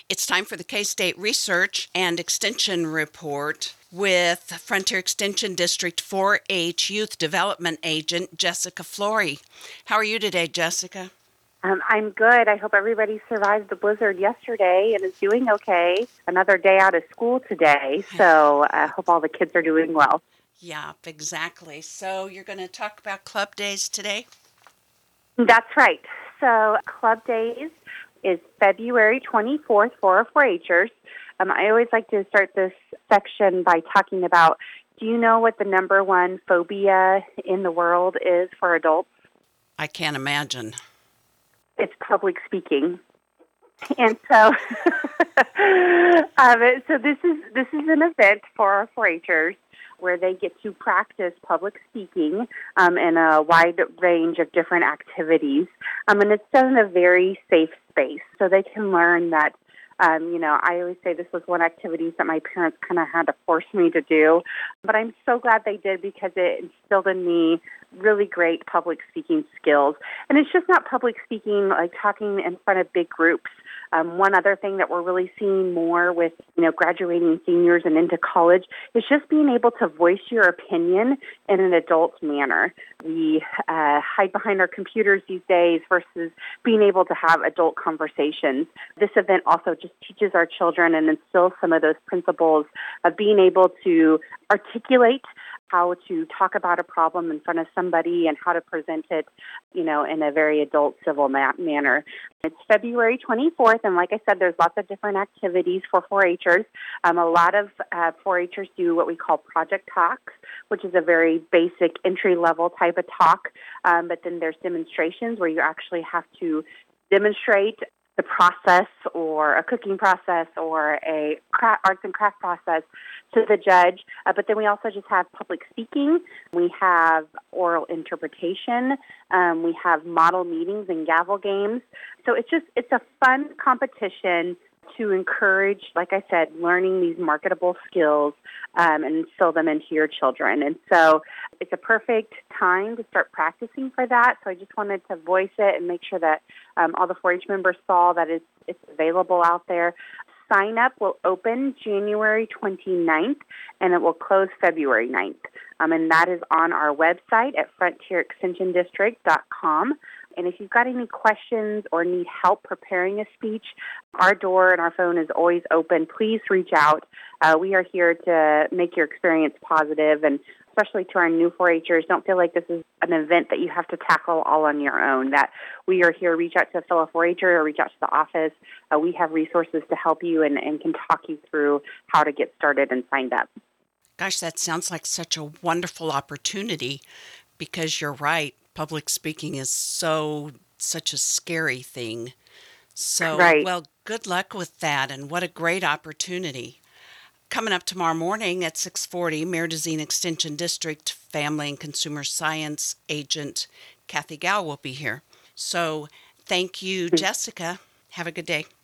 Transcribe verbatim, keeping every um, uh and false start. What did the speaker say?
It's time for the K-State Research and Extension Report with Frontier Extension District four H Youth Development Agent Jessica Flory. How are you today, Jessica? Um, I'm good. I hope everybody survived the blizzard yesterday and is doing okay. Another day out of school today, so I hope all the kids are doing well. Yeah, exactly. So you're going to talk about club days today? That's right. So Club Days is February twenty-fourth for our four H'ers. Um, I always like to start this section by talking about, do you know what the number one phobia in the world is for adults? I can't imagine. It's public speaking. And so, um, so this is this is an event for our four H'ers where they get to practice public speaking um, in a wide range of different activities, um, and it's done in a very safe space, so they can learn that. Um, you know, I always say this was one activity that my parents kind of had to force me to do, but I'm so glad they did because it instilled in me really great public speaking skills. And it's just not public speaking like talking in front of big groups. Um, one other thing that we're really seeing more with, you know, graduating seniors and into college is just being able to voice your opinion in an adult manner. We uh, hide behind our computers these days versus being able to have adult conversations. This event also just teaches our children and instills some of those principles of being able to articulate how to talk about a problem in front of somebody and how to present it, you know, in a very adult, civil ma- manner. It's February twenty-fourth, and like I said, there's lots of different activities for four H'ers. Um, a lot of uh, four H'ers do what we call project talks, which is a very basic entry-level type of talk, um, but then there's demonstrations where you actually have to demonstrate the process or a cooking process or a craft, arts and craft process to the judge. Uh, but then we also just have public speaking. We have oral interpretation. Um, we have model meetings and gavel games. So it's just, it's a fun competition to encourage, like I said, learning these marketable skills um, and instill them into your children. And so it's a perfect time to start practicing for that. So I just wanted to voice it and make sure that um, all the four H members saw that it's, it's available out there. Sign up will open January twenty-ninth and it will close February ninth. Um, and that is on our website at frontier extension district dot com. And if you've got any questions or need help preparing a speech, our door and our phone is always open. Please reach out. Uh, we are here to make your experience positive, and especially to our new four H'ers, don't feel like this is an event that you have to tackle all on your own, that we are here. Reach out to a fellow four H'er or reach out to the office. Uh, we have resources to help you and, and can talk you through how to get started and signed up. Gosh, that sounds like such a wonderful opportunity because you're right. Public speaking is so, such a scary thing. So, Right. well, good luck with that, and what a great opportunity. Coming up tomorrow morning at six forty, Merdocine Extension District Family and Consumer Science Agent Kathy Gow will be here. So, thank you, Jessica. Have a good day.